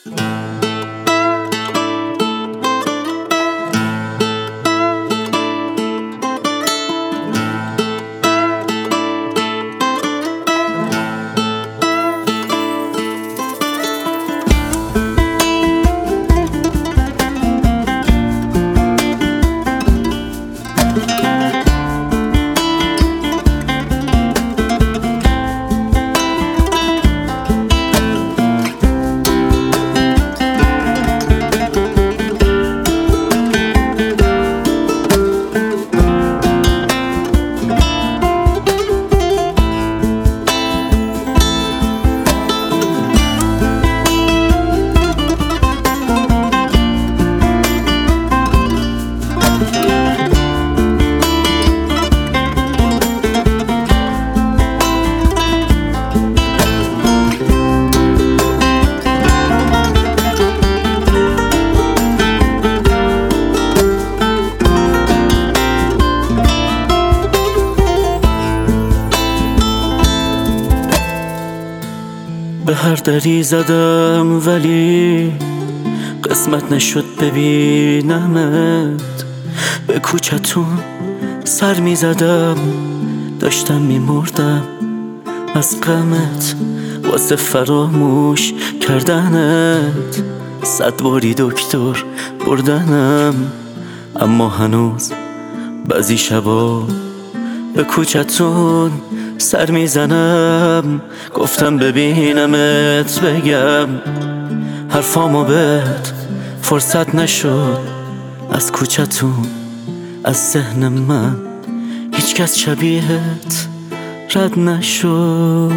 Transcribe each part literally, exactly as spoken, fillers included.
به هر دری زدم ولی قسمت نشد ببینمت. به کوچتون سر می زدم، داشتم می مردم از غمت واسه فراموش کردنت. صد باری دکتر بردنم، اما هنوز بعضی شبا به کوچتون سر میزنم. گفتم ببینمت بگم حرفامو بهت فرصت نشد. از کوچتون از ذهن من هیچ کس شبیهت رد نشد.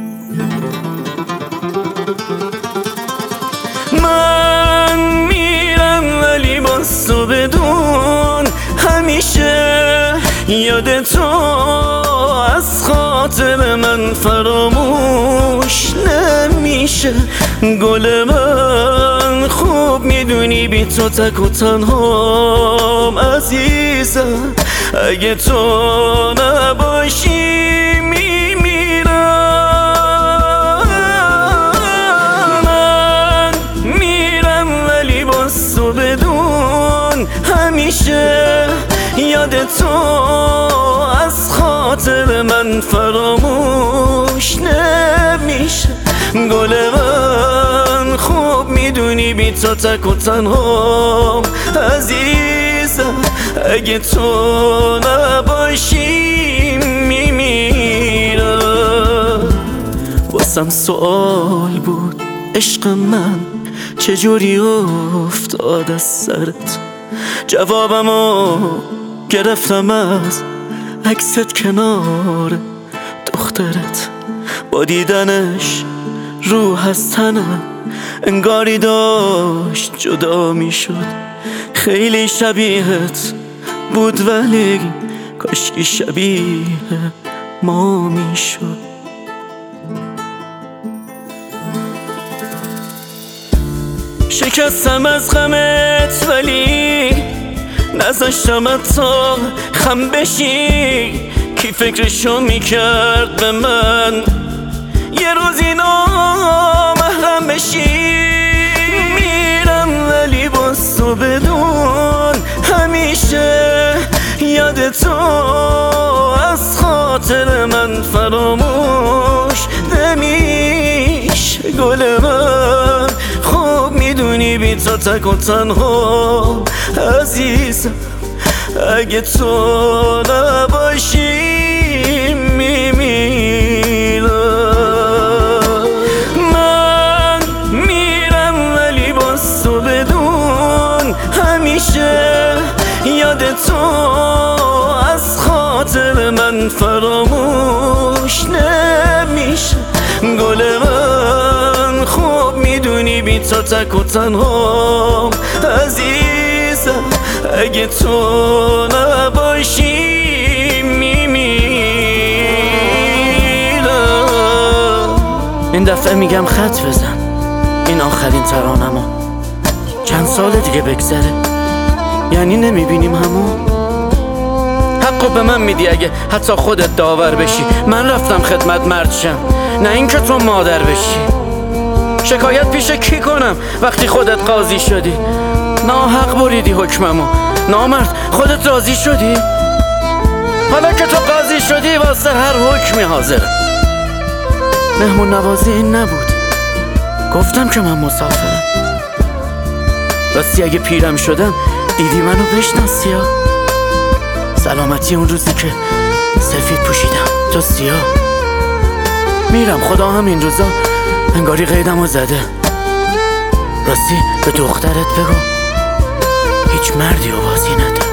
من میرم ولی باز تو بدون همیشه یاد تو از خاطر من فراموش نمیشه. گل من خوب میدونی بی تو تک و تنهام عزیزم. اگه تو نباشی میمیرم. من میرم ولی باز تو بدون همیشه یاد تو از خاطر من فراموش نمیشه. گل من خوب میدونی بی تو تک و تنهام عزیزم. اگه تو نباشی میمیرم. واسم سوال بود عشق من چجوری افتاد از سرت. جوابمو گرفتم از عکست کنار دخترت. با دیدنش روح از تنم انگاری داشت جدا می شد. خیلی شبیهت بود ولی کاشکی شبیه ما می شد. شکستم از غمت ولی نذاشتم تا خم بشی. کی فکرشو میکرد به من یه روزی نامحرم بشی. میرم ولی باز تو بدون همیشه یاد تو از خاطر من فراموش نمیشه. گل من خوب میدونی بی تو تک و تنها عزیزم. اگه تو نباشی میمیرم. من میرم ولی باز تو بدون همیشه یاد تو از خاطر من فراموش نمیشه. گل من خوب میدونی بی تو تک و تنهام عزیزم. اگه تو نباشی میمیرم. این دفعه میگم خط بزن، این آخرین ترانمو. چند سال دیگه بگذره یعنی نمیبینیم همون. حقو به من میدی اگه حتی خودت داور بشی. من رفتم خدمت مرد شم، نه اینکه تو مادر بشی. شکایت پیش کی کنم وقتی خودت قاضی شدی؟ ناحق بریدی حکممو. نامرد خودت راضی شدی؟ حالا که تو قاضی شدی واسه هر حکمی حاضرم. مهمون نوازی این نبود، گفتم که من مسافرم. راستی اگه پیرم شدم دیدی منو بشناسی ها. سلامتی اون روزی که سفید پوشیدم تو سیاه. میرم خدا هم این روزا انگاری قیدمو زده. راستی به دخترت بگو هیچ مردی و بازی نداره.